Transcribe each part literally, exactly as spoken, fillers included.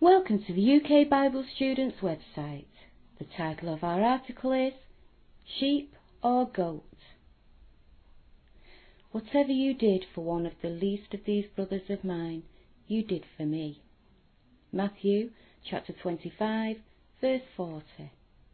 Welcome to the U K Bible Students website. The title of our article is Sheep or Goats? Whatever you did for one of the least of these brothers of mine, you did for me. Matthew chapter twenty-five, verse forty.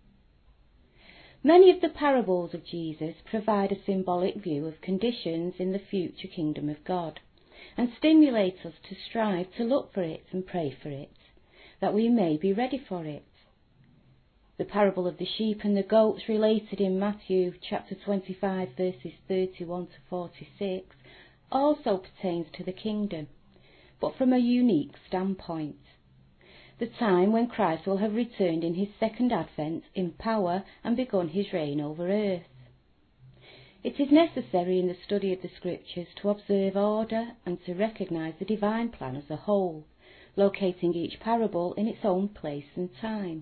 Many of the parables of Jesus provide a symbolic view of conditions in the future kingdom of God, and stimulate us to strive to look for it and pray for it, that we may be ready for it. The parable of the sheep and the goats related in Matthew chapter twenty-five verses thirty-one to forty-six also pertains to the kingdom, but from a unique standpoint. The time when Christ will have returned in his second advent in power and begun his reign over earth. It is necessary in the study of the Scriptures to observe order and to recognise the divine plan as a whole, locating each parable in its own place and time.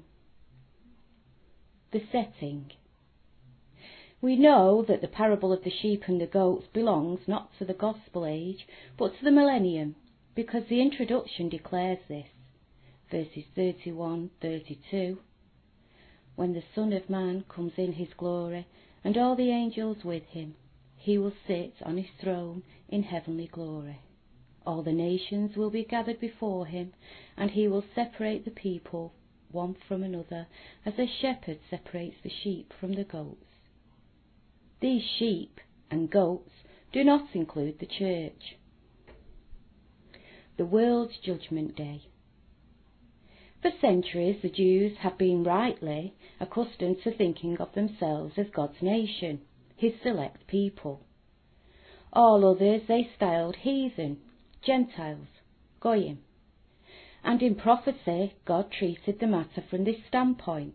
The setting. We know that the parable of the sheep and the goats belongs not to the Gospel age, but to the millennium, because the introduction declares this. Verses thirty-one to thirty-two. When the Son of Man comes in his glory, and all the angels with him, he will sit on his throne in heavenly glory. All the nations will be gathered before him, and he will separate the people one from another, as a shepherd separates the sheep from the goats. These sheep and goats do not include the church. The world's judgment day. For centuries the Jews have been rightly accustomed to thinking of themselves as God's nation, his select people. All others they styled heathen, Gentiles, Goyim. And in prophecy God treated the matter from this standpoint.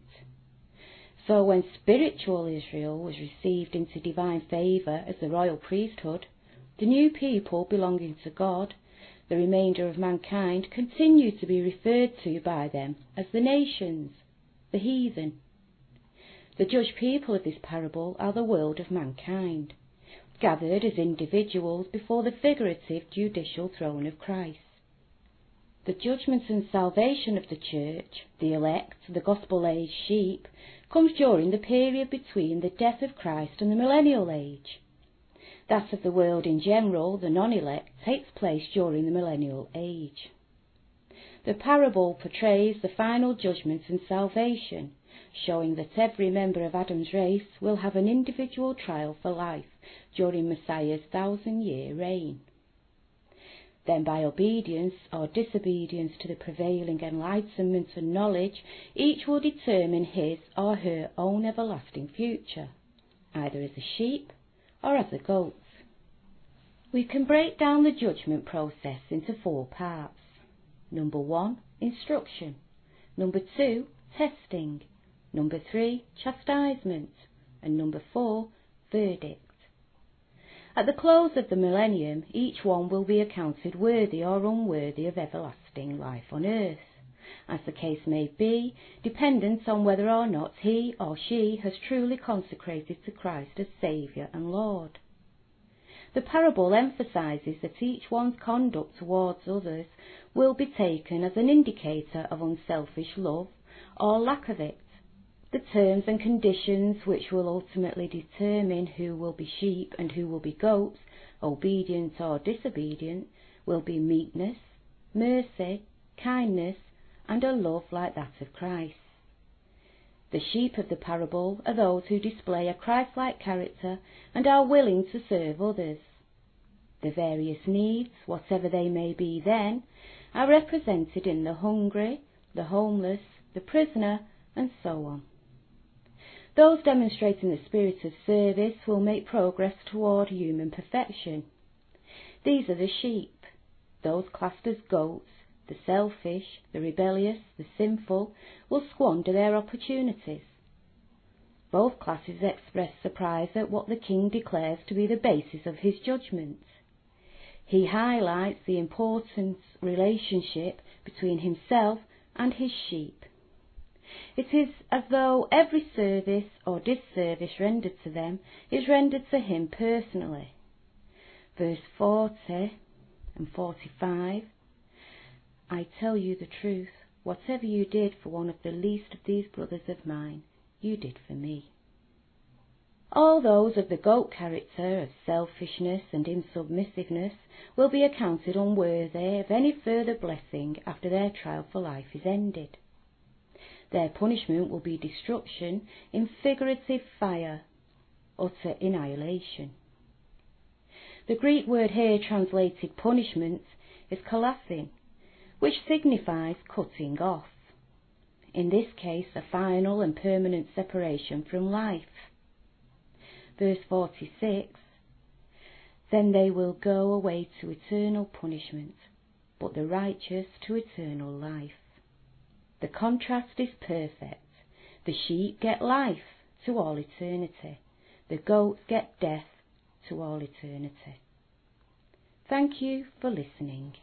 So when spiritual Israel was received into divine favour as the royal priesthood, the new people belonging to God, the remainder of mankind, continued to be referred to by them as the nations, the heathen. The judged people of this parable are the world of mankind, gathered as individuals before the figurative judicial throne of Christ. The judgment and salvation of the church, the elect, the gospel-age sheep, comes during the period between the death of Christ and the millennial age. That of the world in general, the non-elect, takes place during the millennial age. The parable portrays the final judgment and salvation, showing that every member of Adam's race will have an individual trial for life during Messiah's thousand-year reign. Then by obedience or disobedience to the prevailing enlightenment and knowledge, each will determine his or her own everlasting future, either as a sheep or as a goat. We can break down the judgment process into four parts. Number one, instruction. Number two, testing. Number three, chastisement. And number four, verdict. At the close of the millennium, each one will be accounted worthy or unworthy of everlasting life on earth, as the case may be, dependent on whether or not he or she has truly consecrated to Christ as Saviour and Lord. The parable emphasises that each one's conduct towards others will be taken as an indicator of unselfish love or lack of it. The terms and conditions which will ultimately determine who will be sheep and who will be goats, obedient or disobedient, will be meekness, mercy, kindness, and a love like that of Christ. The sheep of the parable are those who display a Christ-like character and are willing to serve others. The various needs, whatever they may be then, are represented in the hungry, the homeless, the prisoner, and so on. Those demonstrating the spirit of service will make progress toward human perfection. These are the sheep. Those classed as goats, the selfish, the rebellious, the sinful, will squander their opportunities. Both classes express surprise at what the King declares to be the basis of his judgment. He highlights the important relationship between himself and his sheep. It is as though every service or disservice rendered to them is rendered to him personally. Verse forty and forty-five, I tell you the truth, Whatever you did for one of the least of these brothers of mine, you did for me. All those of the goat character of selfishness and insubmissiveness will be accounted unworthy of any further blessing after their trial for life is ended. Their punishment will be destruction in figurative fire, utter annihilation. The Greek word here translated punishment is kalathin, which signifies cutting off. In this case, a final and permanent separation from life. Verse forty-six, then they will go away to eternal punishment, but the righteous to eternal life. The contrast is perfect. The sheep get life to all eternity. The goats get death to all eternity. Thank you for listening.